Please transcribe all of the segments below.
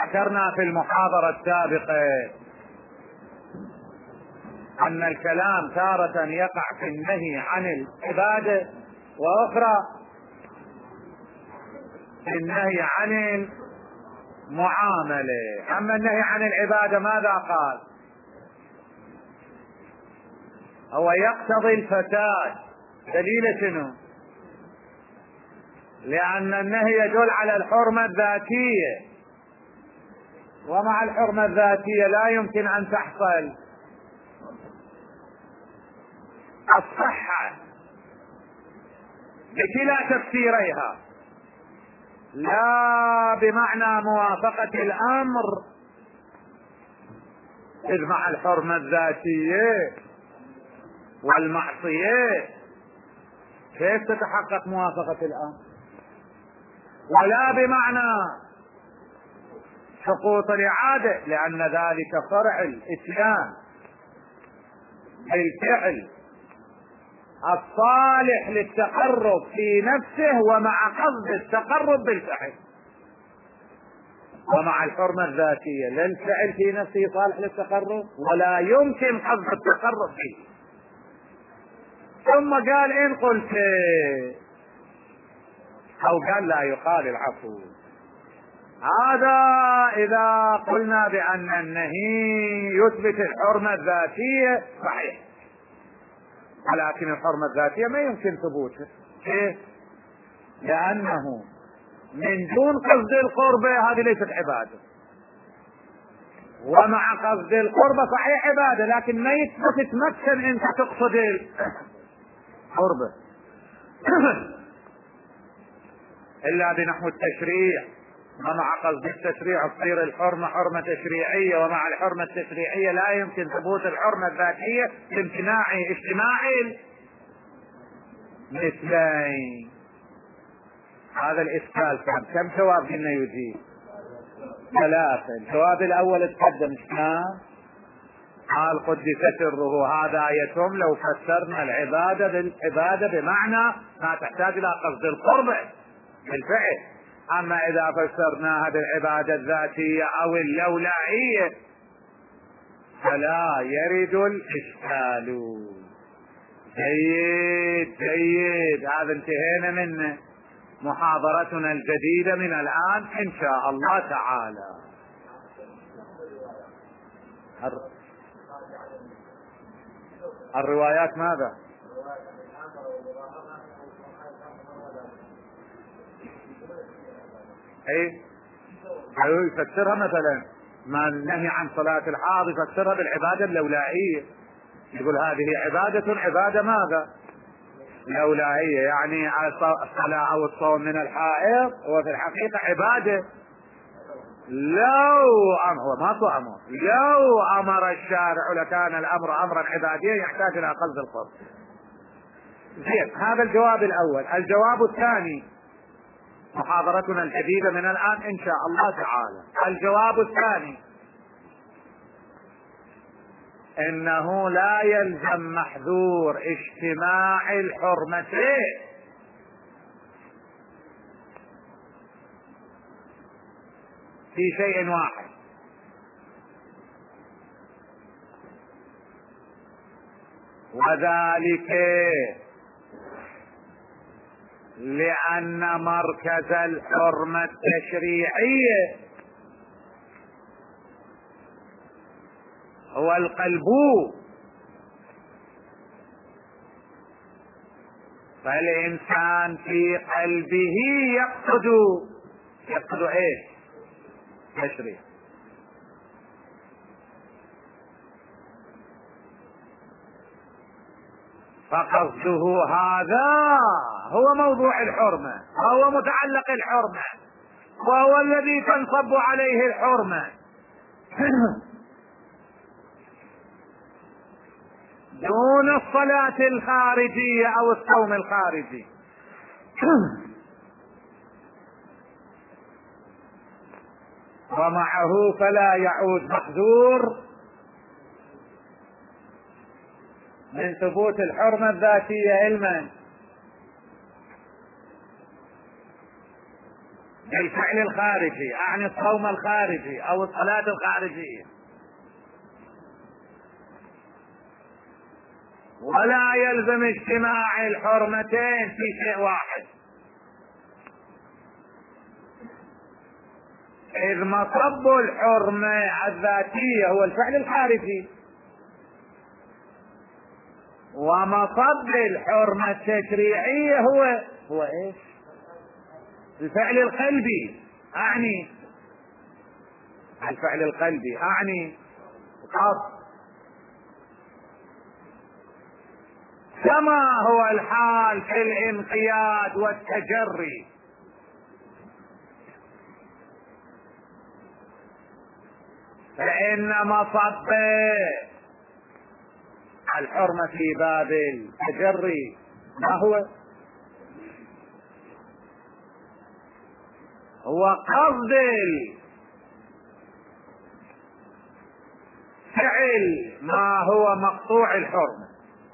ذكرنا في المحاضرة السابقة أن الكلام تارة يقع في النهي عن العبادة، وأخرى في النهي عن المعاملة. أما النهي عن العبادة ماذا قال؟ هو يقتضي الفساد. دليل شنو؟ لأن النهي يدل على الحرمة الذاتية، ومع الحرمة الذاتية لا يمكن أن تحصل الصحة بكلا تفسيريها، لا بمعنى موافقة الأمر، إذ مع الحرمة الذاتية والمعصية كيف تتحقق موافقة الأمر، ولا بمعنى سقوط الإعادة، لأن ذلك فرع الإتيان بالفعل الصالح للتقرب في نفسه ومع قصد التقرب بالفعل. ومع الحرمة الذاتية لا الفعل في نفسه صالح للتقرب ولا يمكن قصد التقرب فيه. ثم قال إن قلت، أو قال لا يقال العفو، هذا إذا قلنا بأن النهي يثبت الحرمة الذاتية صحيح، ولكن الحرمة الذاتية ما يمكن ثبوتها. كيف؟ لأنه من دون قصد القربة هذه ليست عبادة، ومع قصد القربة صحيح عبادة، لكن ما تتمكن انت تقصد القربة إلا بنحو التشريع، ومع قصد التشريع تصير الحرمة حرمة تشريعية، ومع الحرمة التشريعية لا يمكن ثبوت الحرمة الذاتية بامتناع اجتماع مثلين. هذا الإشكال كم جواب قلنا يجيب؟ 3. الجواب الأول تقدم شلون؟ قال قدس سره، هذا يتم لو فسرنا العبادة بالعبادة بمعنى ما تحتاج إلى قصد القربة بالفعل. أما إذا فسرناها بالعبادة الذاتية أو اللولائية فلا يرد الإشكال. جيد، هذا انتهينا من محاضرتنا الجديدة من الآن إن شاء الله تعالى. الروايات ماذا؟ اي يفسرها مثلا ما النهي عن صلاة الحاضر يفسرها بالعبادة اللولائية، يقول هذه عبادة ماذا؟ لولائية، يعني الصلاة أو الصوم من الحائض هو في الحقيقة عبادة. لو أمر الشارع لكان الأمر أمرا عباديا يحتاج إلى قصد القرب. زين، هذا الجواب الأول. الجواب الثاني، محاضرتنا الجديدة من الآن إن شاء الله تعالى. الجواب الثاني إنه لا يلزم محذور اجتماع الحرمتين في شيء واحد، وذلك لأن مركز الحرمة التشريعية هو القلب، فالإنسان في قلبه يقصد ايش؟ تشريع. فقصده هذا هو موضوع الحرمة، هو متعلق الحرمة، وهو الذي تنصب عليه الحرمة دون الصلاة الخارجية أو الصوم الخارجي. ومعه فلا يعود محذور من ثبوت الحرمة الذاتية علما بالفعل الخارجي، أعني الصوم الخارجي أو الصلاة الخارجية، ولا يلزم اجتماع الحرمتين في شيء واحد، إذ مصب الحرمة الذاتية هو الفعل الخارجي، ومصب الحرمة التشريعية هو ايش؟ الفعل القلبي، أعني الفعل القلبي، أعني قصد، كما هو الحال في الانقياد والتجري. فإن مصب الحرمة في باب التجري ما هو قصد الفعل ما هو مقطوع الحرمة.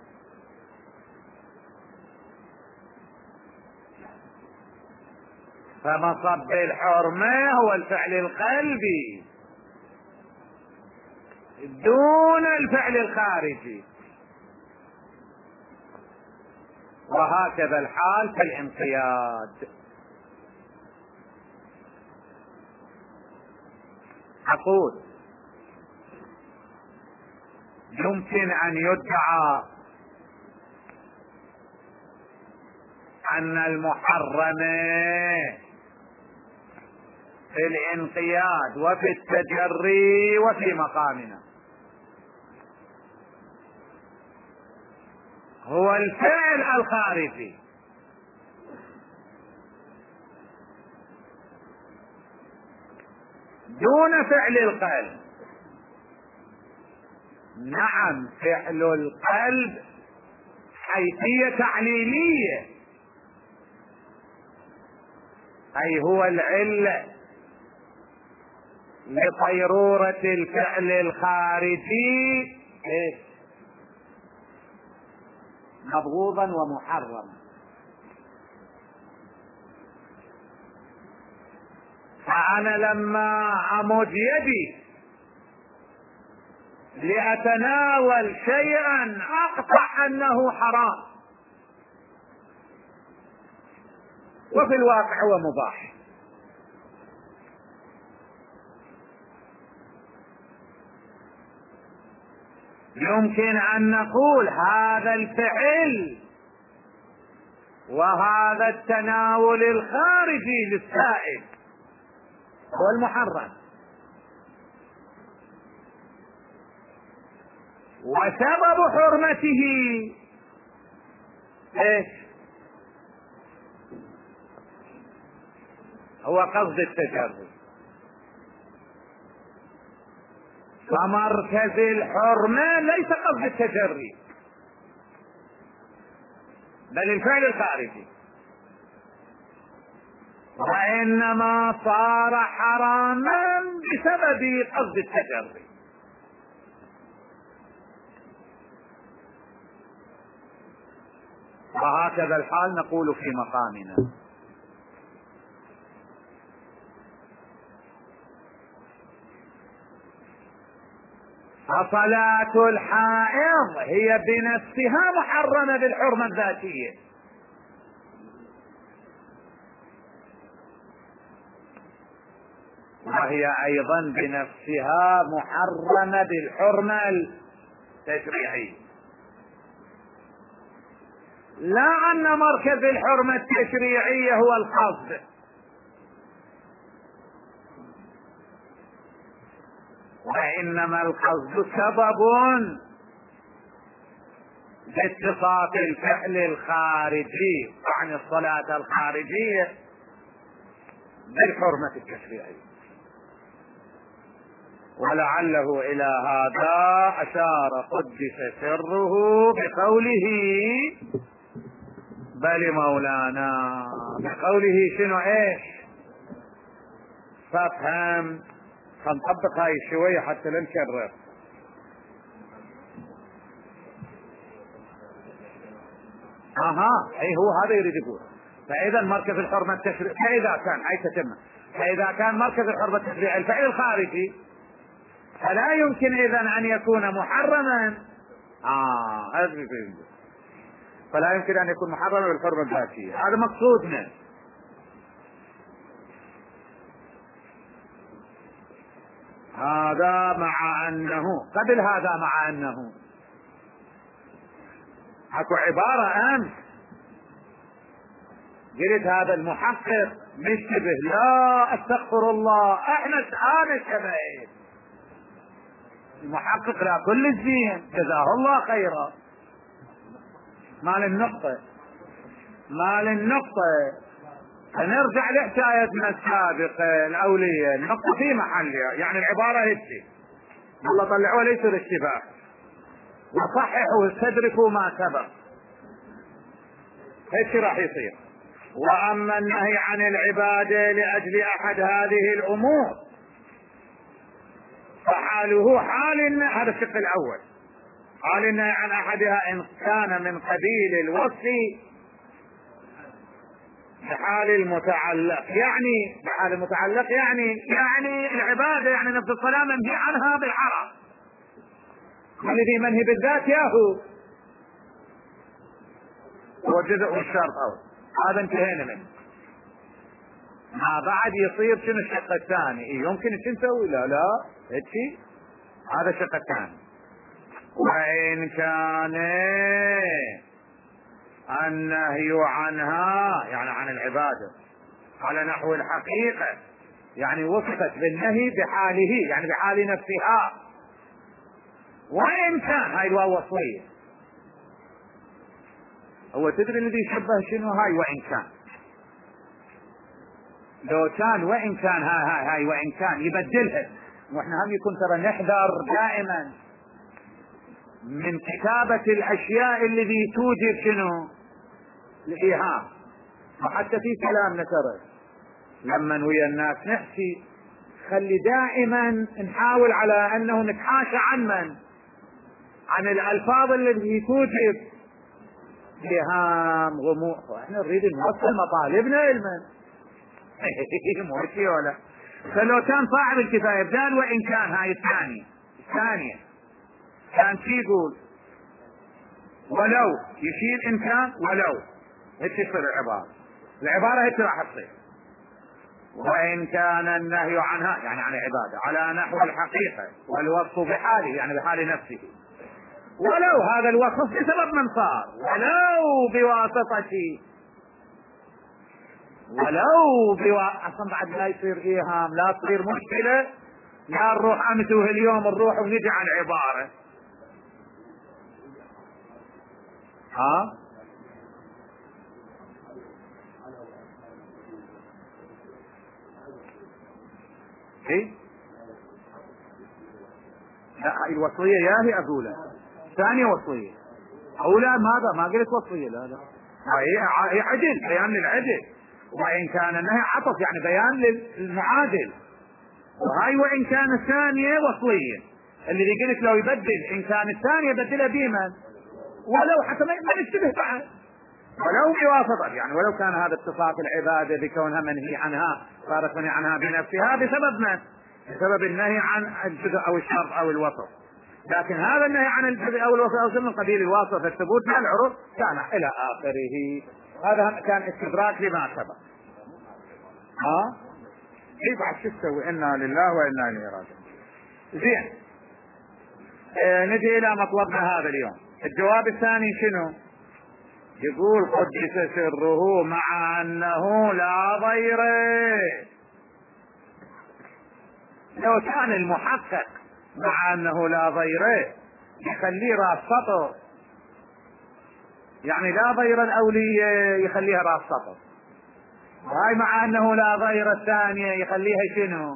فمصب الحرمة هو الفعل القلبي دون الفعل الخارجي، وهكذا الحال في الانقياد. أقول يمكن أن يدعى أن المحرم في الانقياد وفي التجري وفي مقامنا هو الفعل الخارجي، دون فعل القلب. نعم، فعل القلب حيثية تعليلية، أي هو العلة لصيرورة الفعل الخارجي مبغوضا ومحرما. فأنا لما أمد يدي لأتناول شيئا أقطع أنه حرام، وفي الواقع هو مباح. يمكن أن نقول هذا الفعل وهذا التناول الخارجي للسائل هو المحرم، وسبب حرمته ايش؟ هو قصد التجري. فمركز الحرمة ليس قصد التجري بل الفعل الخارجي، وإنما صار حراما بسبب قصد التجري. وهكذا الحال نقول في مقامنا. فصلاة الحائض هي بنفسها محرمة بالحرمة الذاتية، وهي أيضا بنفسها محرمة بالحرمة التشريعية، لا أن مركز الحرمة التشريعية هو القصد، وإنما القصد سبب لاتصاف الفعل الخارجي عن الصلاة الخارجية بالحرمة التشريعية. ولعله إلى هذا أشار قدس سره بقوله بل مولانا، بقوله شنو ايش؟ فافهم، هنطبق هاي شوية حتى لا نكرر. اي هو هذا يريد يقول فإذا مركز الحرمة التشريعي، فإذا كان مركز الحرمة التشريعي الفعل الخارجي، فلا يمكن إذن أن يكون محرما. فلا يمكن أن يكون محرما بالحرمة الذاتية. هذا مقصودنا. هذا مع أنه قبل هذا مع أنه اكو عبارة أمس قلت هذا المحقق مشتبه. لا استغفر الله، احنا الآن الشباب المحقق لا كل الزين جزاه الله خيرا. مال النقطة نرجع لحكايتنا السابقة الأولية. النقطة في محلها، يعني العبارة هيك الله طلعوها ليس الاشتباه، وصححوا استدركوا ما سبق، هيك راح يصير. وأما النهي عن العبادة لأجل أحد هذه الأمور فحاله حال، هذا الشق الأول، حال النهي عن أحدها إن كان من قبيل الوصف بحال المتعلق، يعني بحال المتعلق يعني العبادة، يعني نفس الصلاة منهي عنها بالعرب، الذي منهي بالذات ياهو هو جزء الشرط. هذا انتهينا منه. ما بعد يصير شنو الشق الثاني؟ يمكن شو نسوي؟ لا هيك، هذا الشق الثاني. وإن كان النهي عنها يعني عن العبادة على نحو الحقيقة، يعني وصفت بالنهي بحاله، يعني بحال نفسها. وإن كان هاي الواو وصفية، هو تدري الذي يشبه شنو هاي؟ وإن كان، لو كان وإن كان هاي وإن كان يبدلها. واحنا هم يكون ترى نحذر دائما من كتابة الأشياء الذي توجب شنو الإيهام. وحتى في كلامنا ترى لما ويا الناس نحكي خلي دائما نحاول على أنه نتحاشى عن الألفاظ التي توجب إيهام غموض. احنا نريد نوصل مطالبنا علما مو شيء ولا. فلو كان صاحب الكفاية بدال وإن كان هاي الثانية كان شي يقول ولو، يشيل إن كان ولو، هيك تصير العبارة هيك راح تصير. وإن كان النهي عنها يعني عن العبادة على نحو الحقيقة والوصف بحاله يعني بحال نفسه، ولو هذا الوصف بسبب من صار، ولو بواسطة اصلا بعد لا يصير ايهام، لا تصير مشكلة، لا نروح امس واليوم نروح ونجي عن عبارة. ايه لا الوصية ياهي اقولها ثانية وصية اولى ماذا ما قلت وصية لا هي عدل، بيان للعدل. وإن كان النهي عطف يعني بيان للمعادل. وهاي وإن كان الثانية وصية، اللي قلت لو يبدل إن كان الثانية يبدلها بمن ولو، حتى ما نشتبه بعد، ولو بواسطة، يعني ولو كان هذا اتصاف العبادة بكونها منهي عنها صارت منهي عنها بنفسها بسبب من؟ بسبب النهي عن الجزء أو الشرط أو الوصف. لكن هذا النهي عن الجزء أو الوصف أو من قبيل الوصف الثبوت مع العرف كان إلى آخره. هذا كان استدراك لما سبق. كيف بعد شو تسوي؟ إنا لله وإنا إليه راجعون. زين، نجي إلى مطلبنا هذا اليوم. الجواب الثاني شنو؟ يقول قدس سره مع أنه لا ضير. لو كان المحقق مع أنه لا ضير يخليه راس سطر، يعني لا ضير الأولية يخليها راس سطر، وهاي مع أنه لا ضير الثانية يخليها شنو؟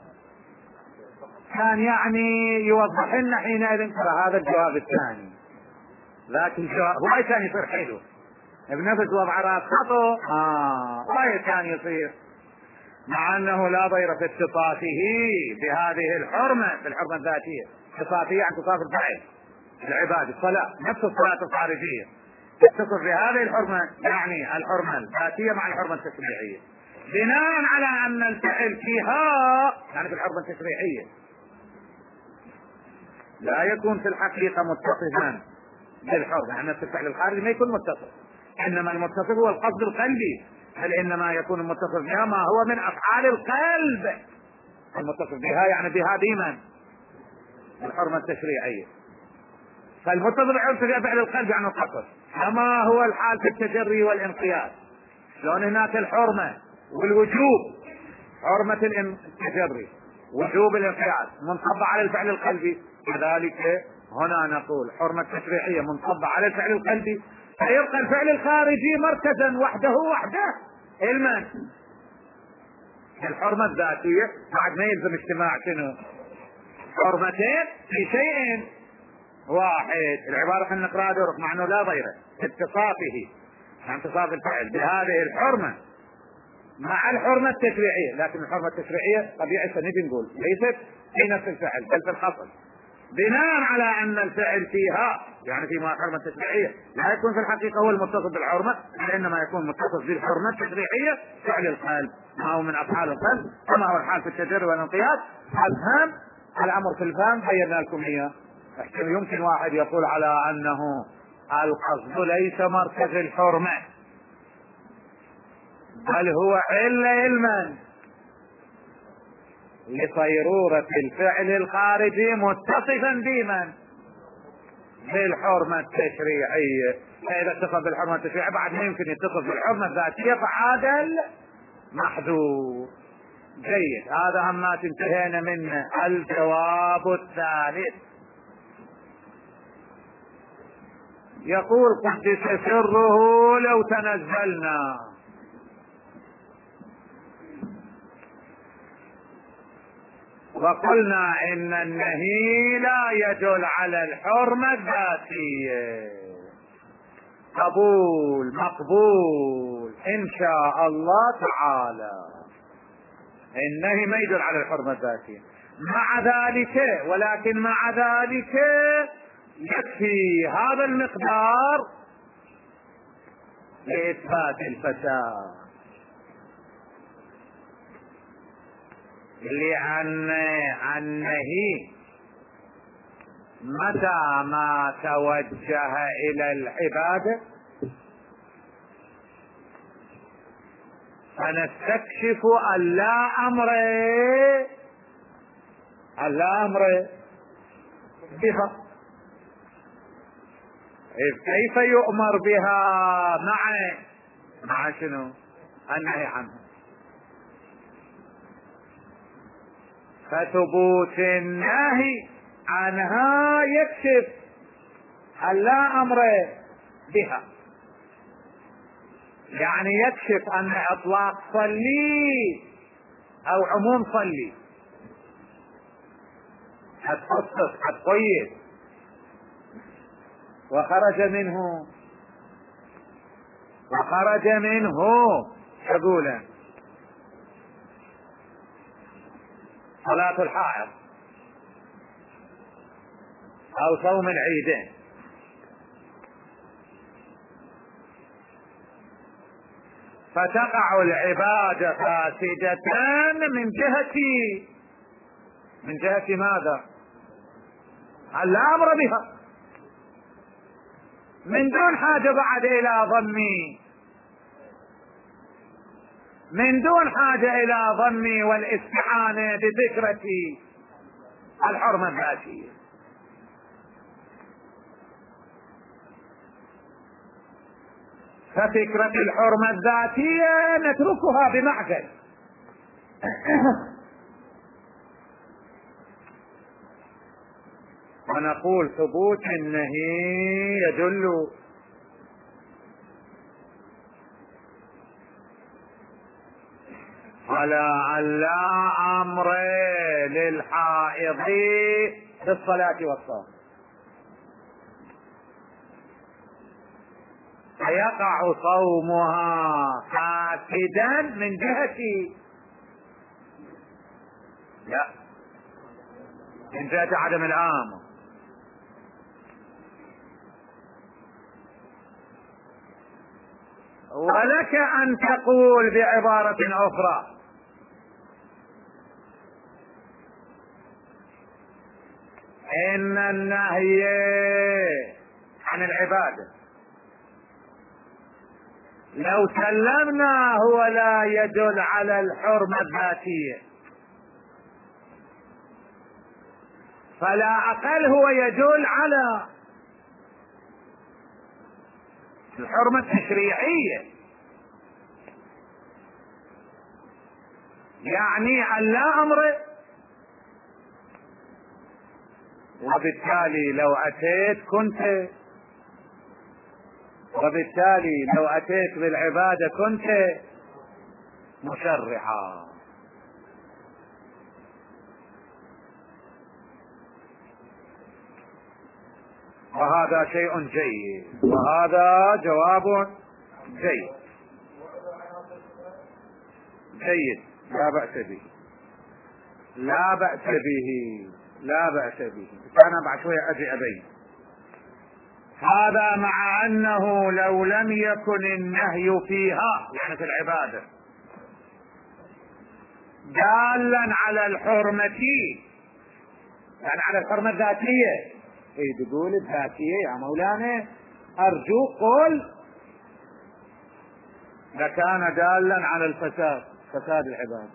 كان يعني يوضح لنا حينئذ ترى هذا الجواب الثاني، ذاك الجواب هو كان يصير حلو بنفس وضع راس سطر. هاي كان يصير مع أنه لا ضير في اتصافه بهذه الحرمة، في الحرمة الذاتية. اتصافية عن اتصاف الفعل العبادة، الصلاة نفس الصلاة الخارجية تتصف بهذه الحرمة، يعني الحرمة الذاتية مع الحرمة التشريعية، بناء على أن الفعل فيها يعني في الحرمة التشريعية لا يكون في الحقيقة متصفا بالحرمة، يعني في الفعل الخارجي ما يكون متصف، إنما المتصف هو القصد القلبي، بل إنما يكون المتصف بها ما هو من أفعال القلب. المتصف بها يعني بها ديما الحرمة التشريعية، فالمتصف بها فعل القلب يعني القصد، كما هو الحال في التجري والانقياد. شلون هناك الحرمة والوجوب، حرمة التجري وجوب الانقياد منصب على الفعل القلبي، كذلك هنا نقول حرمة تشريعية منصبة على الفعل القلبي، فيبقى الفعل الخارجي مركزا وحده علما. الحرمة الذاتية بعد ما يلزم اجتماع شنو؟ حرمتين في شيء واحد. العبارة خلينا نقرأها دورك مع انه لا غيره، اتصافه عن اتصاف الفعل بهذه الحرمة مع الحرمة التشريعية، لكن الحرمة التشريعية طبيعي نبي نقول ليست في نفس الفعل بل في الحصل، بناء على ان الفعل فيها يعني فيما الحرمة التشريعية لا يكون في الحقيقة هو المتصف بالحرمة، وانما يكون متصف بالحرمة التشريعية فعل القلب، ما هو من افعال القلب كما هو الحال في التجري والانقياد. الفهم الامر في الفهم بينا لكم اياه. يمكن واحد يقول على انه القصد ليس مركز الحرمة بل هو علما لصيرورة الفعل الخارجي متصفا بمن؟ بالحرمة التشريعية. فإذا اتصف بالحرمة التشريعية بعد ما يمكن يتصف بالحرمة الذاتية فعاد محذور. جيد، هذا ما انتهينا منه. الجواب الثالث يقول قدس سره لو تنزلنا وقلنا ان النهي لا يدل على الحرمة الذاتية، قبول مقبول ان شاء الله تعالى، النهي ما يدل على الحرمة الذاتية، مع ذلك ولكن مع ذلك يكفي هذا المقدار لإثبات الفساد، لأن النهي متى ما توجه إلى العبادة فنستكشف أن لا أمر بها. كيف يؤمر بها مع شنو؟ النهي عنها. فثبوت النهي عنها يكشف أن لا أمر بها، يعني يكشف أن إطلاق صلي أو عموم صلي هتخصص هتقيد وخرج منه يقول صلاة الحائض أو صوم العيدين، فتقع العبادة فاسدة من جهة ماذا؟ الأمر بها، من دون حاجة بعد إلى ضمي والاستعانة بفكرة الحرمة الذاتية. ففكرة الحرمة الذاتية نتركها بمعزل ونقول ثبوت النهي يدل على أن لا أمر للحائض بالصلاة والصوم، فيقع صومها فاسدا من جهة من جهة عدم الأمر. ولك أن تقول بعبارة أخرى إن النهي عن العبادة لو سلمنا هو لا يدل على الحرمة الذاتية، فلا أقل هو يدل على الحرمة التشريعية، يعني أن لا أمر. وبالتالي لو أتيت بالعبادة كنت مشرعا. وهذا شيء جيد، وهذا جواب جيد لا بأس به، لا بأس به، لا بأس به. أنا بعد شوية أجي أبين هذا، مع أنه لو لم يكن النهي فيها يعني في العبادة دالا على الحرمة، يعني على الحرمة الذاتية. ايه تقول الذاتية يا مولانا؟ أرجوك قل لكان دالا على فساد العبادة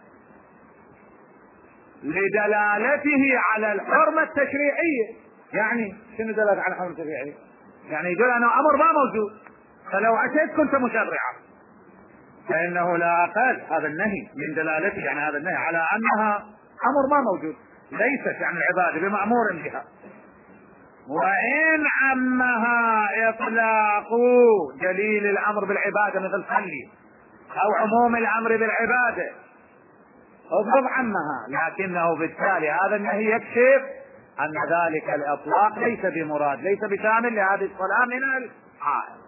لدلالته على الحرمة التشريعية. يعني شنو دلالة على الحرمة التشريعية؟ يعني يقول أنا أمر ما موجود، فلو أتيت كنت مشرعا، فإنه لا أقل هذا النهي من دلالته، يعني هذا النهي على أنها أمر ما موجود، ليست يعني العبادة بمأمور بها. وإن عمها إطلاق دليل الأمر بالعبادة مثل صلي أو عموم الأمر بالعبادة اضرب عمها، لكنه بالتالي هذا النهي يكشف أن ذلك الإطلاق ليس بمراد، ليس بشامل لهذه الصلاة من الحائط،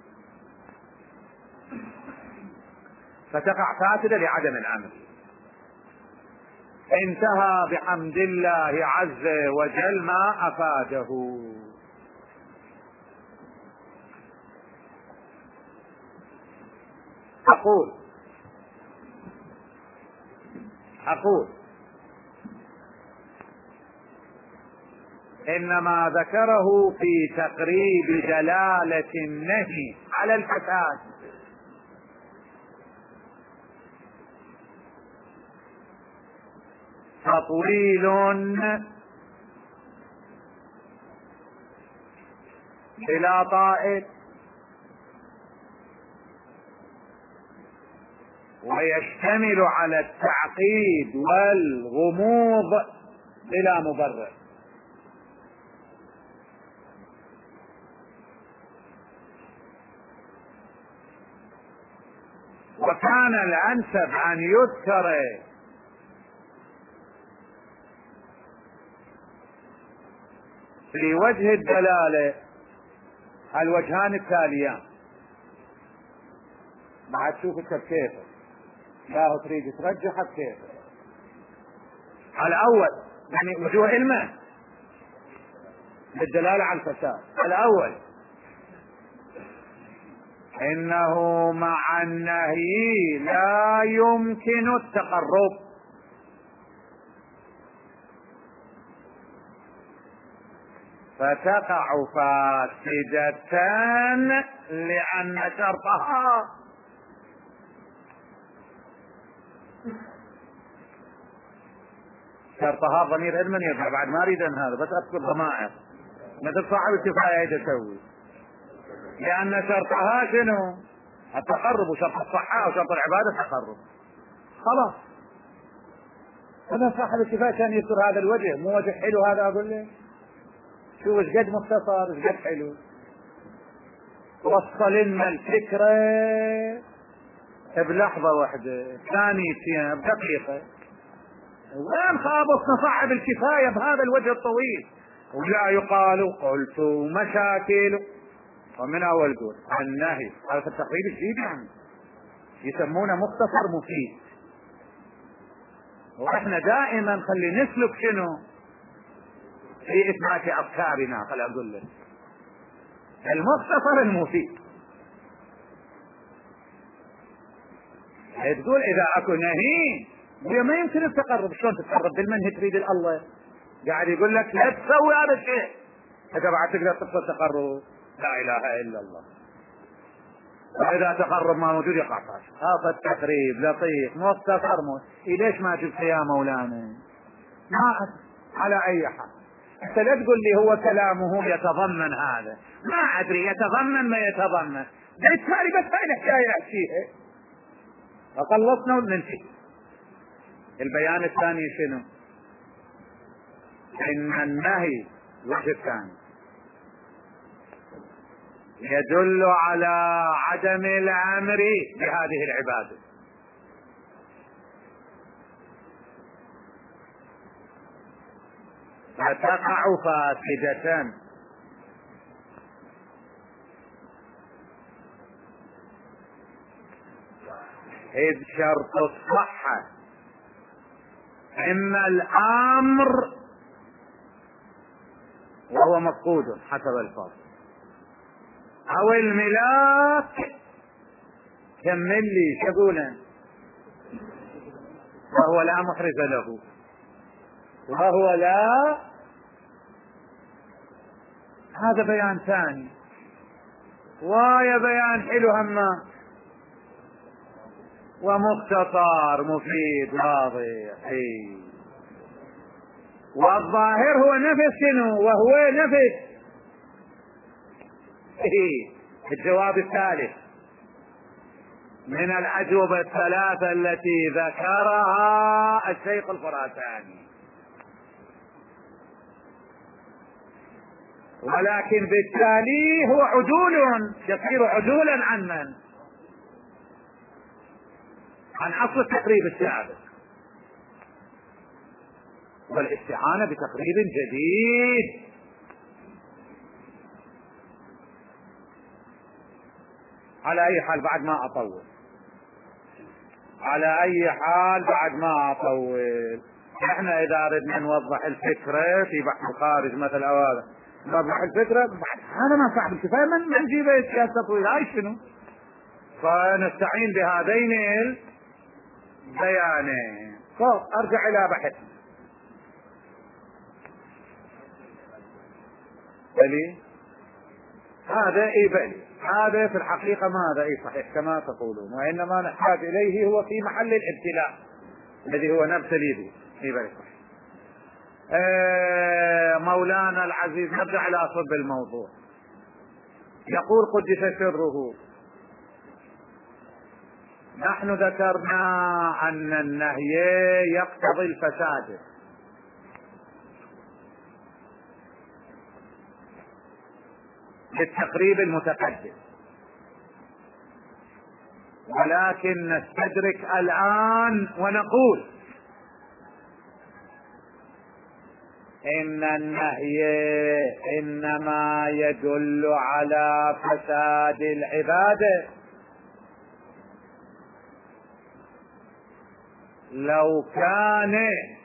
فتقع فاسدة لعدم الأمر. انتهى بحمد الله عز وجل ما أفاده. أقول إنما ذكره في تقريب دلالة النهي على الفساد، تطويل بلا طائل، ويشتمل على التعقيد والغموض بلا مبرر. وكان الأنسب أن يذكر في وجه الدلالة الوجهان التاليان. بعد شوف كيف لا تريد ترجح كيف. الأول يعني وجوه علمه بالدلالة على الفساد. الأول إنه مع النهي لا يمكن التقرب، فتقع فاسدة لأن شرطها ضمير علما يرجع. بعد ما اريد ان هذا بس اذكر ضمائر مثل صاحب الكفاية يتسوي، لأن شرطها شنو؟ التقرب، وشرط الصحة وشرط العبادة التقرب. خلاص هذا صاحب الكفاية كان يذكر هذا الوجه، مو وجه حلو هذا أقول له شو ايش قد مختصر ايش قد حلو. وصل لنا الفكرة بلحظة واحدة، ثانيتين، بدقيقة. وين خابصنا صاحب الكفاية بهذا الوجه الطويل؟ ولا يقال قلت مشاكل. ومن أول قول النهي هذا التقريب الجديد يعني يسمونه مختصر مفيد. واحنا دائما خلي نسلك شنو في إثبات أفكارنا. خلي أقول لك المختصر المفيد. تقول اذا اكو نهي ما يمكن التقرب. شلون تتقرب بالمنهج تريد الله قاعد يقول لك لا تسوي هذا الشيء، انت بعد تقدر تقصد تقرب؟ لا اله الا الله. واذا تقرب ما موجود يقع فاشل. هذا التقريب لطيف مختصر ليش ما جبت يا مولانا؟ ما على اي حال انت لا تقول لي هو كلامه يتضمن هذا، ما ادري يتضمن ما يتضمن، بالتالي بس هاي الحكايه احكيها وخلصنا وننتهي. البيان الثاني شنو؟ ان النهي الوجه الثاني يدل على عدم الامر بهذه العباده، فتقع فاسدة. إذ شرط الصحة إما الأمر وهو مفقود حسب الفاظ، أو الملاك. كمل لي شقولا وهو لا محرز له، وهو لا. هذا بيان ثاني ويا بيان حلو هما ومختصر مفيد واضح. والظاهر هو نفس شنو؟ وهو نفس الجواب الثالث من الأجوبة الثلاثة التي ذكرها الشيخ الخراساني، ولكن بالتالي هو عدول، يصير عدولا عن من؟ عن أصل التقريب السابق، والاستعانة بتقريب جديد. على أي حال بعد ما أطول، على أي حال بعد ما أطول، احنا إذا أردنا نوضح الفكرة في بحث الخارج مثل هذا نوضح الفكرة بعد هذا ما صعب الكفاية من نجيبه سياسة طويلة. هاي شنو؟ فنستعين بهذين البيانين. أرجع إلى بحثنا. بلي هذا بلي هذا في الحقيقة ماذا صحيح كما تقولون، وإنما نحتاج إليه هو في محل الابتلاء الذي هو نبتلي به. بلي صحيح. مولانا العزيز نرجع إلى صلب الموضوع. يقول قدس سره: نحن ذكرنا أن النهي يقتضي الفساد، بالتقريب المتقدم، ولكن نستدرك الآن ونقول إن النهي إنما يدل على فساد العبادة لو كان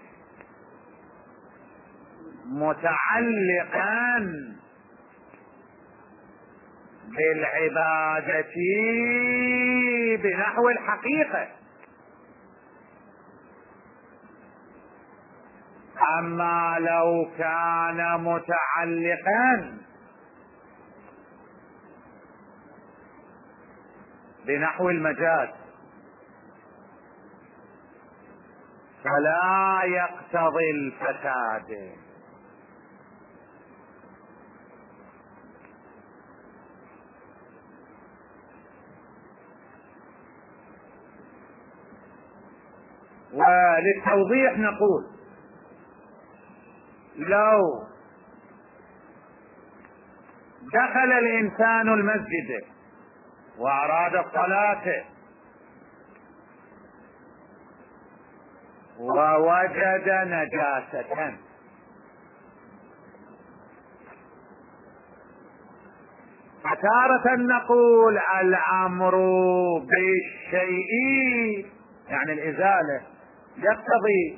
متعلقا بالعبادة بنحو الحقيقة. أما لو كان متعلقا بنحو المجاز فلا يقتضي الفساد. وللتوضيح نقول: لو دخل الإنسان المسجد وأراد الصلاة ووجد نجاسة، فتارة نقول الأمر بالشيء يعني الإزالة يقتضي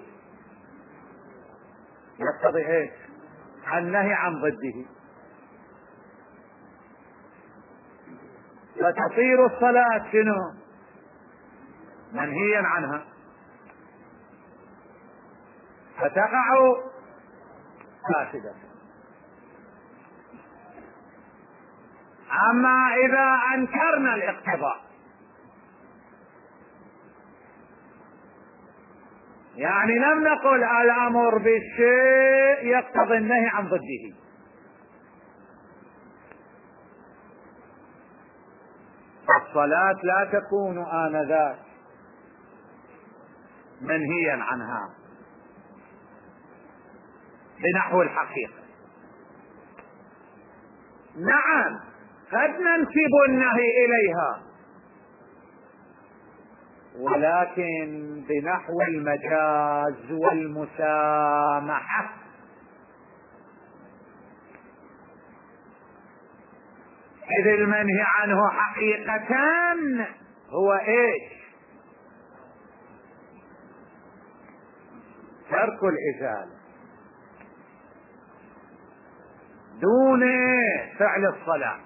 ايش؟ النهي عن ضده، فتصير الصلاة شنو؟ منهيا عنها، فتقع فاسدة. أما إذا أنكرنا الاقتضاء، يعني لم نقل الأمر بالشيء يقتضي النهي عن ضده، الصلاة لا تكون آنذاك منهيا عنها بنحو الحقيقة. نعم قد ننسب النهي إليها، ولكن بنحو المجاز والمسامحة، إذ المنهي عنه حقيقة هو ايش؟ ترك الإزالة دون فعل الصلاة.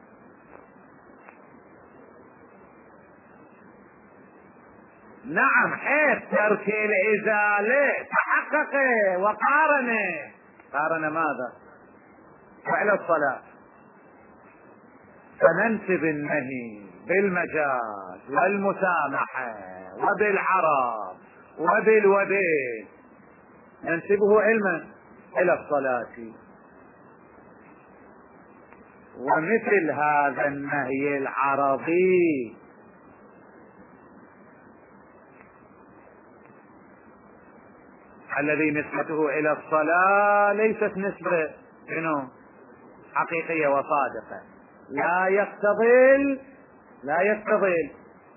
نعم حيث ترك الإزالة تحقق قارن ماذا؟ فعل الصلاة، فننسب النهي بالمجاز والمسامحة وبالعرض وبالودين، ننسبه علما إلى الصلاة. ومثل هذا النهي العرضي الذي نسبته إلى الصلاة ليست نسبة حقيقية وصادقة، لا يقتضي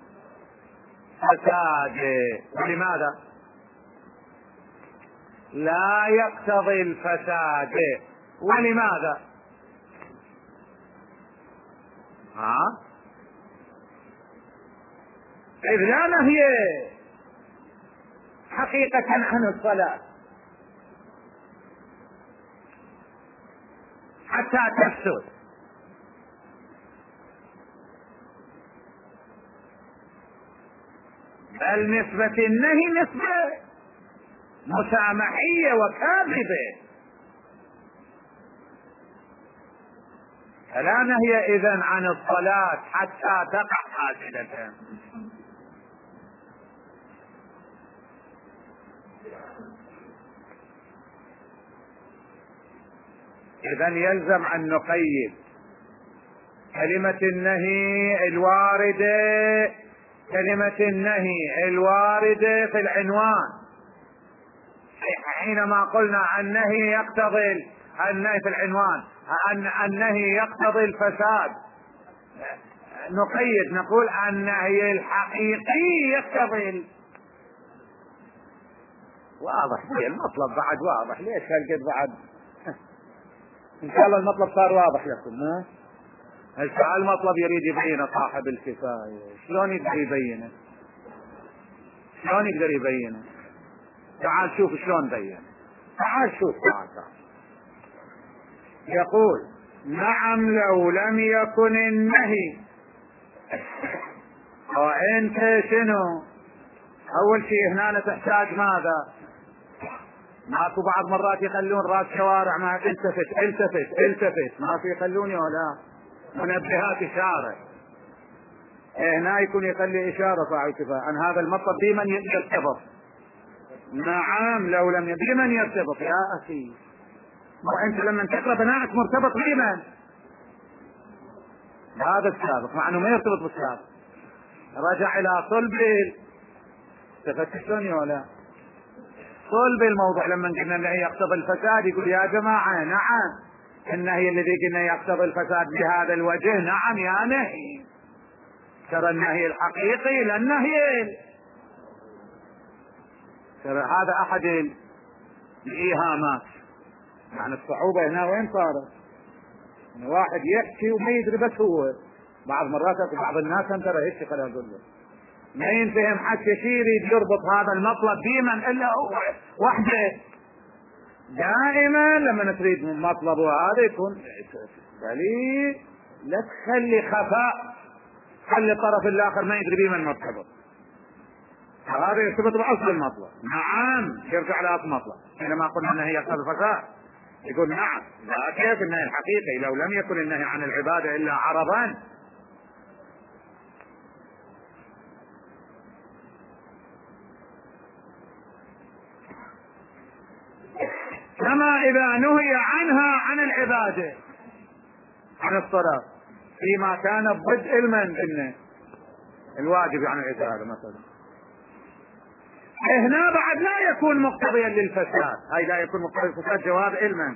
الفساد. ولماذا لا يقتضي الفساد؟ ولماذا؟ إذ لا نهي حقيقة عن الصلاة حتى تفسد، بل نسبة النهي نسبة مسامحية وكاذبة، فلا نهي إذن عن الصلاة حتى تقع فاسدة. إذن يلزم أن نقيد كلمة النهي الواردة في العنوان. حينما قلنا النهي يقتضي النهي في العنوان النهي يقتضي الفساد، نقيد نقول النهي الحقيقي يقتضي واضح. المطلب بعد واضح، ليش هالقد بعد؟ ان شاء الله المطلب صار واضح لكم. المطلب يريد يبين صاحب الكفاية، شلون يقدر يبينه؟ تعال شوف شلون بين، تعال شوف. يقول نعم لو لم يكن النهي، وانت شنو اول شيء هنا تحتاج ماذا؟ ماكو بعض مرات يخلون راس شوارع ما التفت ما في يخلون ولا منبهات اشاره، هنا يكون يخلي اشاره صاحب الكفايه عن هذا المطلب بمن يرتبط. نعم لو لم بمن يرتبط يا اخي، وانت لما تقرا بناءك مرتبط بمن؟ هذا السابق، مع انه ما يرتبط بالسابق، رجع الى صلب تفتشوني ولا صلب الموضوع. لما قلنا النهي يقتضي الفساد يقول يا جماعه نعم النهي الذي قلنا يقتضي الفساد بهذا الوجه، نعم يا نهي، ترى النهي الحقيقي لا النهي، ترى هذا احد الايهامات. يعني الصعوبة هنا وين صارت؟ ان واحد يحكي وما يدري، بس هو بعض مرات بعض الناس انت ترى هيك خلينا نقول له ما ينفهم حتى يريد يربط هذا المطلب بمن الا هو وحده. دائما لما تريد من مطلب هذا يكون دليل، لا تخلي خفاء، خلي الطرف الاخر ما يدري بمن مرتبط. هذا يرتبط بأصل المطلب. نعم يرجع لأصل المطلب. حينما قلنا النهي يقتضي الفساد يقول نعم، لا كيف النهي الحقيقي لو لم يكن النهي عن العبادة إلا عرضا. كما إذا نهي عنها عن العبادة عن الصلاة فيما كان ضد المن الواجب عن العبادة مثلا، هنا بعد لا يكون مقتضيا للفساد. هاي لا يكون مقتضيا للفساد جواب علما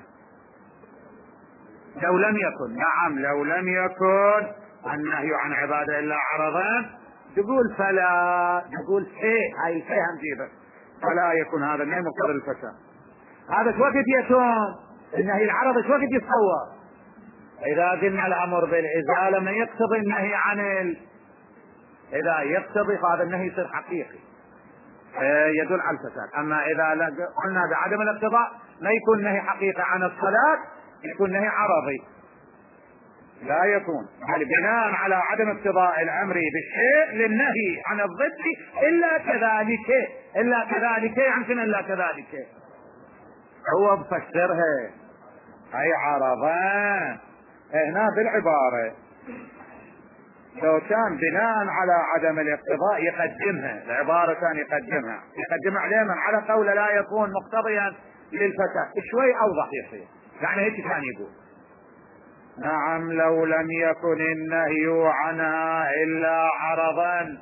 لو لم يكن. نعم لو لم يكن النهي عن عبادة إلا عرضا تقول فلا، تقول شيء، هاي شيء هم جيبه، فلا يكون هذا النهي مقتضي للفساد. هذا شو وقت يتم النهي العرض، شو وقت يتصور؟ إذا قلنا الأمر بالإزالة ما يقتضي النهي عن إذا يقتضي فهذا النهي يصير حقيقي يدل على الفساد. أما إذا قلنا بعدم الاقتضاء ما يكون نهي حقيقي عن الصلاة، يكون نهي عرضي. لا يكون يعني بناء على عدم اقتضاء الأمر بالشيء للنهي عن الضد إلا كذلك. إلا كذلك يعني شنو إلا كذلك؟ هو مفسرها هي عرضان هنا بالعبارة. لو كان بناء على عدم الاقتضاء يقدمها العبارة كان يقدمها عليه من على قول لا يكون مقتضيا للفساد شوي أوضح يصير. يعني هيك كان يقول نعم لو لم يكن النهي عنها إلا عرضا.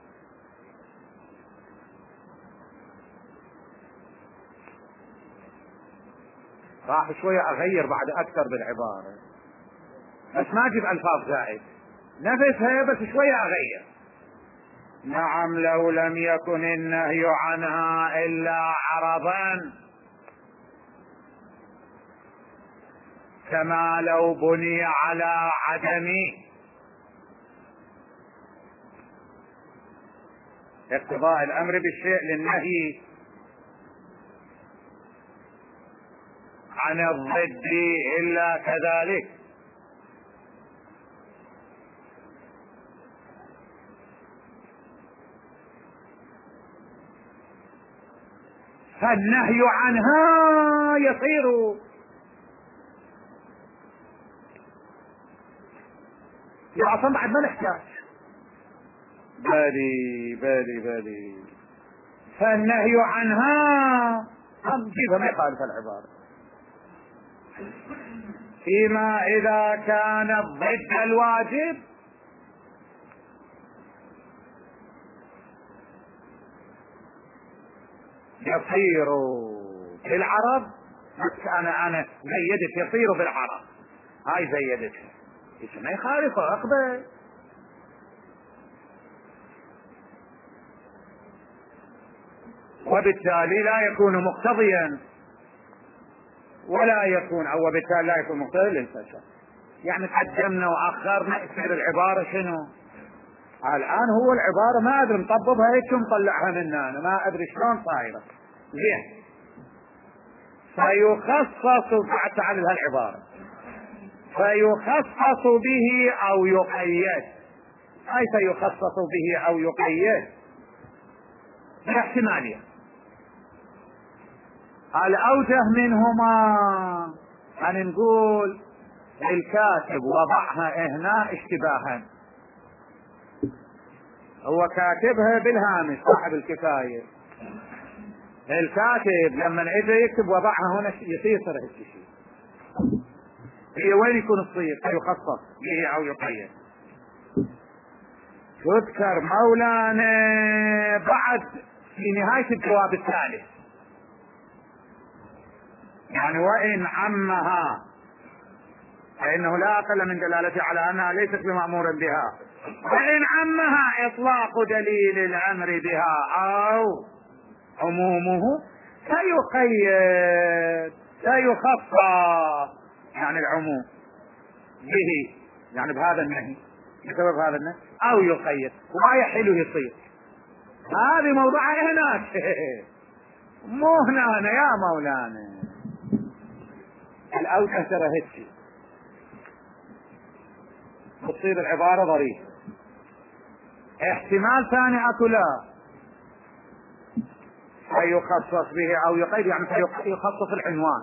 راح شوية أغير بعد أكثر بالعبارة بس ما أجيب ألفاظ زائد نفسها بس شوية أغير. نعم لو لم يكن النهي عنها إلا عرضا كما لو بني على عدم اقتضاء الأمر بالشيء للنهي عن الضد إلا كذلك. فالنهي عنها يصير أصلا بعد ما نحتاج بالي فالنهي عنها هم جيبها ما يخالف العبارة فيما إذا كان ضد الواجب يصير بالعرض. أنا زيدت يصير بالعرض هاي زيدتها ما يخالف أقبل. وبالتالي لا يكون مقتضيا ولا يكون أو وبالتالي لا يكون مقتضيا للفساد. يعني قدمنا وأخرنا يصير العبارة شنو؟ الآن هو العبارة ما أدري مطببها هيك مطلعها منا أنا ما أدري شلون صايرة زين. فيخصص تعال لهالعبارة فيخصص به أو يقيد. أي فيخصص به أو يقيد باحتمالية. الأوجه منهما أن نقول الكاتب وضعها هنا اشتباها، هو كاتبها بالهامش صاحب الكفاية. الكاتب لما اجى يكتب وضعها هنا يصير هيك شيء. هي وين يكون تصير؟ يخصص به او يقيد. تذكر مولانا بعد في نهاية الجواب الثالث يعني وإن عمها فإنه لا أقل من دلالته على أنها ليست بمأمور بها. وإن عمها إطلاق دليل الأمر بها أو عمومه سيقيد سيخصص يعني العموم به يعني بهذا النهي بسبب هذا النهي أو يقيد وما يحل يصير. هذه موضوعها هناك مو هنا يا مولانا. الأوجه ترى هيك تصير العبارة ظريفة. احتمال ثاني اكو لا يخصص به أو يقيد، يعني يخصص العنوان.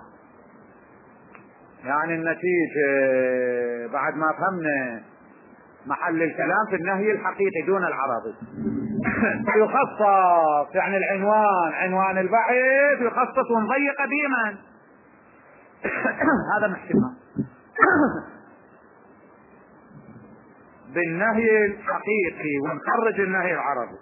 يعني النتيجة بعد ما فهمنا محل الكلام في النهي الحقيقي دون العرضي يخصص يعني العنوان، عنوان البحث يخصص ونضيق قديما هذا محتمل بالنهي الحقيقي ونخرج النهي العربي.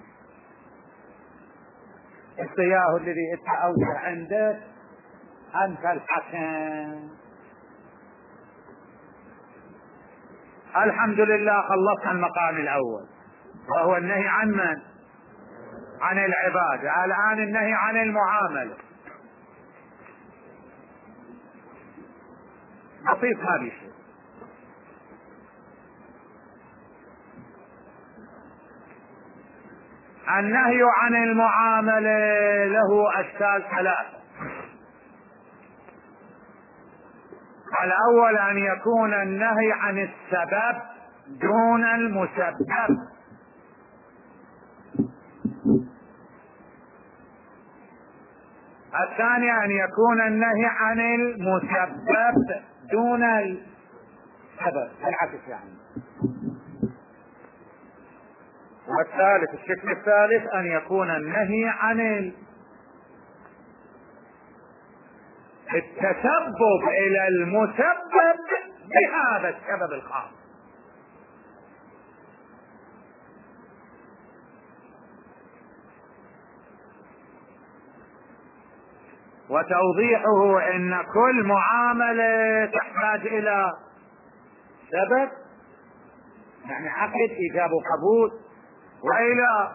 السياه الذي اتأوجه عندك أنت الحكم. الحمد لله خلصنا المقام الأول وهو النهي عن من؟ عن العبادة. الآن النهي عن المعاملة. بسيط ما بيشي. النهي عن المعاملة له أشكال ثلاثة. الأول أن يكون النهي عن السبب دون المسبب. الثاني أن يكون النهي عن المسبب دون السبب، العكس يعني. والثالث الشكل الثالث أن يكون النهي عن التسبب إلى المسبب بهذا السبب الخاص. وتوضيحه ان كل معاملة تحتاج الى سبب، يعني عقد ايجاب وقبول، والى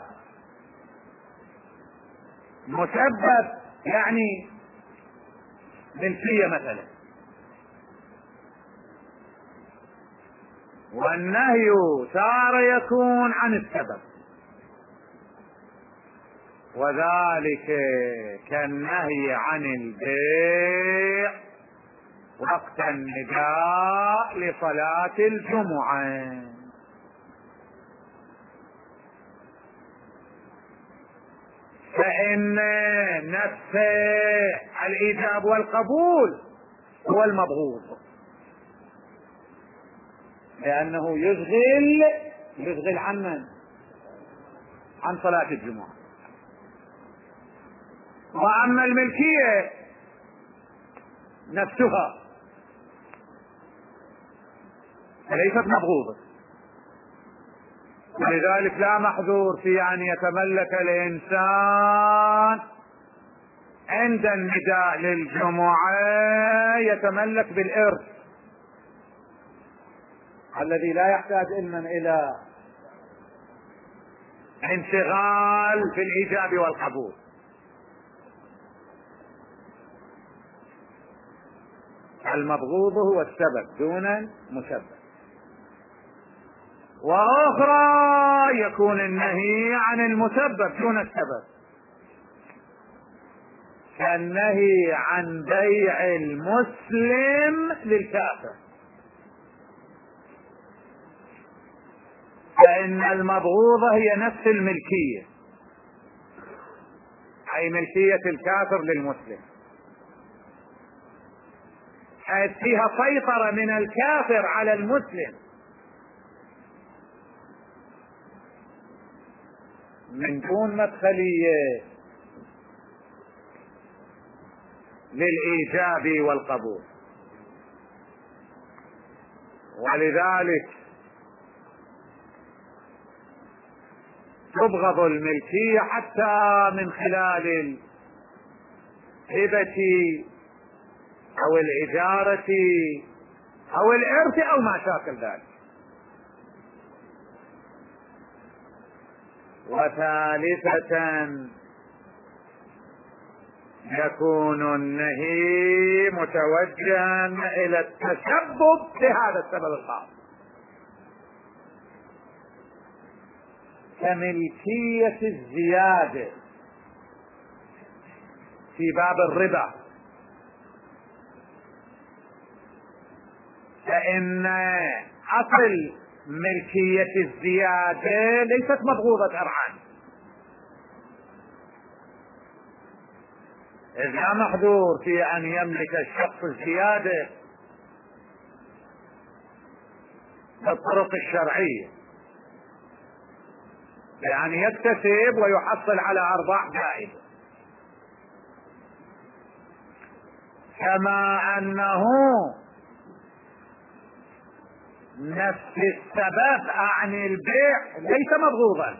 مسبب يعني ملكية مثلا. والنهي صار يكون عن السبب، وذلك كالنهي عن البيع وقت النداء لصلاة الجمعة. فإن نفس الإيجاب والقبول هو المبغوض، لأنه يشغل عن من؟ عن صلاة الجمعة. وأما الملكية نفسها ليست مبغوضة، ولذلك لا محذور في أن يتملك الإنسان عند النداء للجمعة يتملك بالإرث الذي لا يحتاج علما إلى انشغال في الإيجاب والقبول. المبغوض هو السبب دون المسبب. وأخرى يكون النهي عن المسبب دون السبب، كالنهي عن بيع المسلم للكافر، فإن المبغوضة هي نفس الملكية، أي ملكية الكافر للمسلم، حيث فيها سيطرة من الكافر على المسلم من دون مدخلية للإيجاب والقبول. ولذلك تبغض الملكية حتى من خلال الهبة أو الإجارة أو الإرث أو ما شاكل ذلك. وثالثة يكون النهي متوجها إلى التسبب بهذا السبب الخاص، كملكية الزيادة في باب الربا، فإن أصل ملكية الزيادة ليست مبغوضة شرعا، إذ لا محذور في أن يملك الشخص الزيادة بالطرق الشرعية، يعني يكتسب ويحصل على أرباح زائدة، كما أنه نفس السبب عن البيع ليس مبغوضا،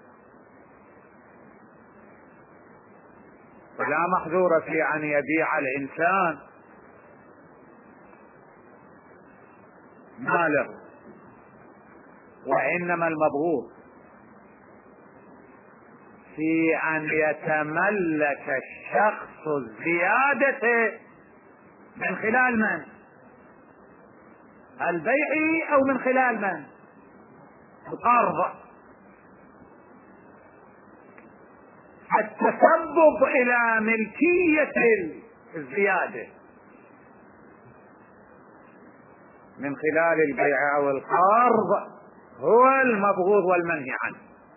ولا محذور في أن يبيع الإنسان ماله، وإنما المبغوض في أن يتملك الشخص الزيادة من خلال من؟ البيع أو من خلال من؟ القرض، التسبب إلى ملكية الزيادة من خلال البيع أو القرض هو المبغوض والمنهي عنه.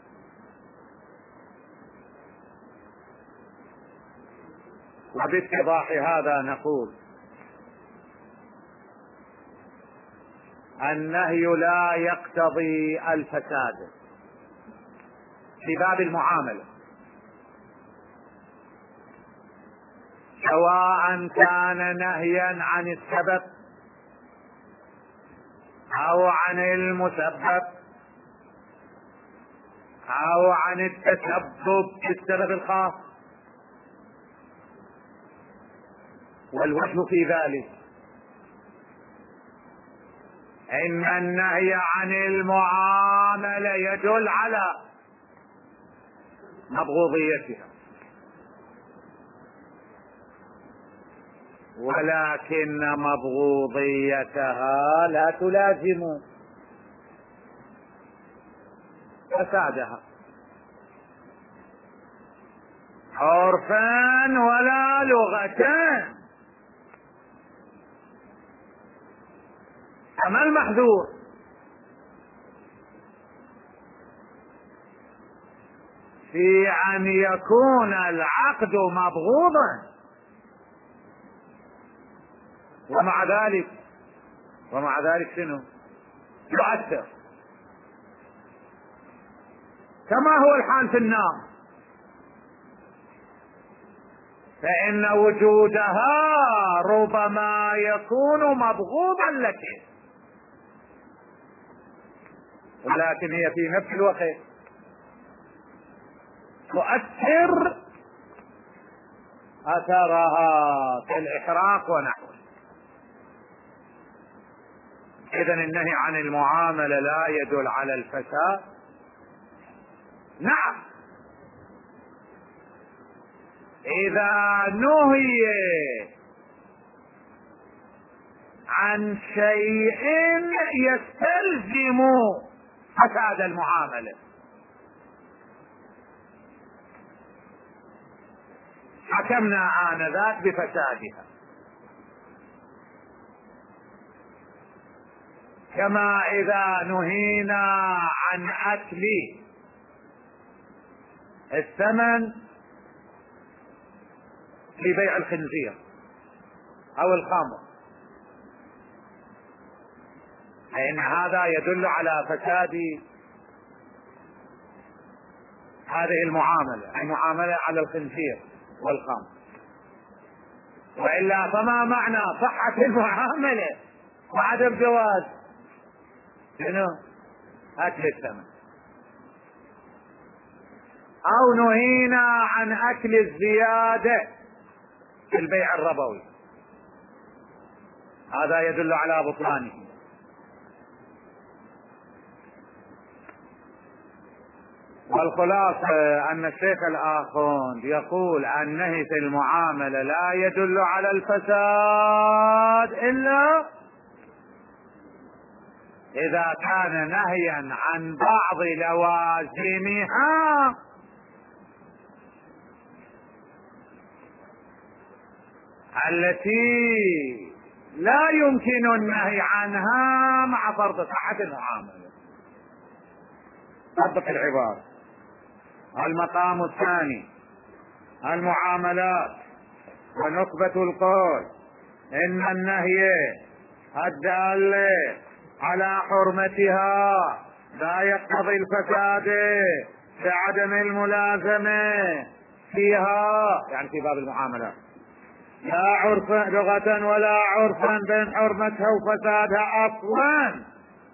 وباتضاح هذا نقول النهي لا يقتضي الفساد في باب المعاملة، سواء كان نهيا عن السبب أو عن المسبب أو عن التسبب في السبب الخاص. والوجه في ذلك إن النهي عن المعاملة يدل على مبغوضيتها، ولكن مبغوضيتها لا تلازم فسادها عرفا ولا لغة. أما المحذور في أن يكون العقد مبغوضا ومع ذلك شنو؟ يؤثر، كما هو الحال في النار، فإن وجودها ربما يكون مبغوضا لك، ولكن هي في نفس الوقت تؤثر أثرها في الإحراق ونحوه. إذن النهي عن المعاملة لا يدل على الفساد. نعم، إذا نهي عن شيء يستلزم فساد المعاملة حكمنا آنذاك بفسادها، كما إذا نهينا عن أكل الثمن في بيع الخنزير أو الخمر، فإن هذا يدل على فساد هذه المعاملة على الخنزير والخمر، وإلا فما معنى صحة المعاملة وعدم جواز شنو؟ أكل الثمن. أو نهينا عن أكل الزيادة في البيع الربوي، هذا يدل على بطلانه. والخلاصة أن الشيخ الآخوند يقول النهي في المعاملة لا يدل على الفساد إلا إذا كان نهيا عن بعض لوازمها التي لا يمكن النهي عنها مع فرض صحة المعاملة. طبق العبارة. المقام الثاني المعاملات ونخبة القول إن النهي الدال على حرمتها لا يقتضي الفساد بعدم الملازمة فيها، يعني في باب المعاملات، لا عرفا لغة ولا عرفا بين حرمتها وفسادها أصلا.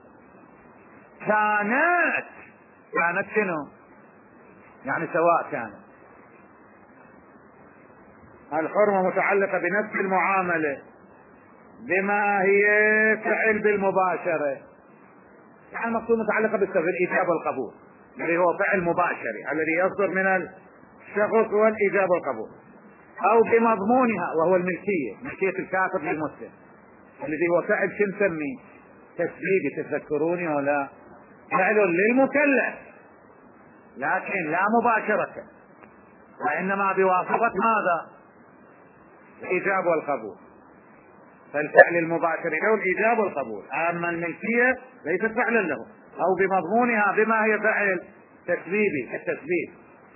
كانت شنو؟ يعني سواء كانت الحرمة متعلقة بنفس المعاملة بما هي فعل بالمباشرة، يعني المقصود متعلقة بالإيجاب والقبول الذي هو فعل مباشر الذي يصدر من الشخص والإيجاب والقبول، أو بمضمونها وهو الملكية، ملكية الكافر للمسلم الذي هو فعل شو نسميه؟ تسبيبي، تذكروني ولا؟ فعل للمكلف لكن لا مباشرة، وإنما بواسطة ماذا؟ الإيجاب والقبول. فالفعل المباشر له الإيجاب والقبول، أما الملكية ليست فعلا له، أو بمضمونها بما هي فعل تسبيبي التسبيب،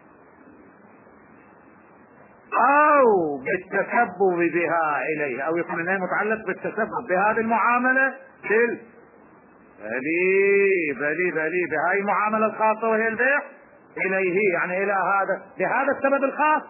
أو بالتسبب بها إليه، أو يكون النهي متعلق بالتسبب بهذه المعاملة بلي بهذه المعاملة الخاصة وهي البيع إليه، يعني إلى هذا بهذا السبب الخاص،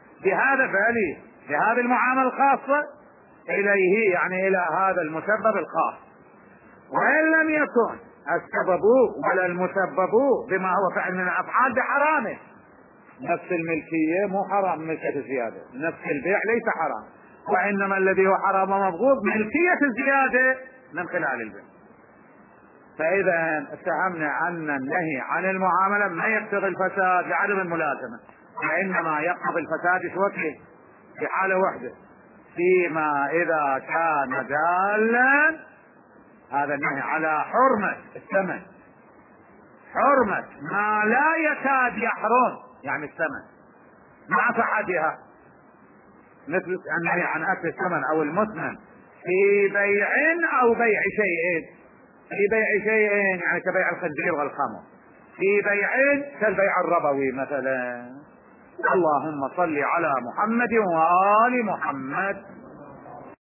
بهذه المعاملة الخاصة إليه، يعني إلى هذا المسبب الخاص. وإن لم يكن السبب ولا المسبب بما هو فعل من الأفعال بحرامه، نفس الملكية مو حرام ملكية الزيادة، نفس البيع ليس حرام، وإنما الذي هو حرام ومبغوض ملكية الزيادة من خلال البيع. فإذا اتهمنا أن النهي عن المعاملة ما يقتضي الفساد لعدم الملازمة، وإنما يقتضي الفساد في حالة واحدة، فيما إذا كان دالا هذا النهي على حرمة الثمن، حرمة ما لا يكاد يحرم، يعني الثمن مع فحدها، مثل النهي عن أكل الثمن أو المثمن في بيع أو بيع شيء، في بيع شيء يعني كبيع الخنزير والخمر، في بيع كالبيع الربوي مثلا. اللهم صل على محمد وآل محمد.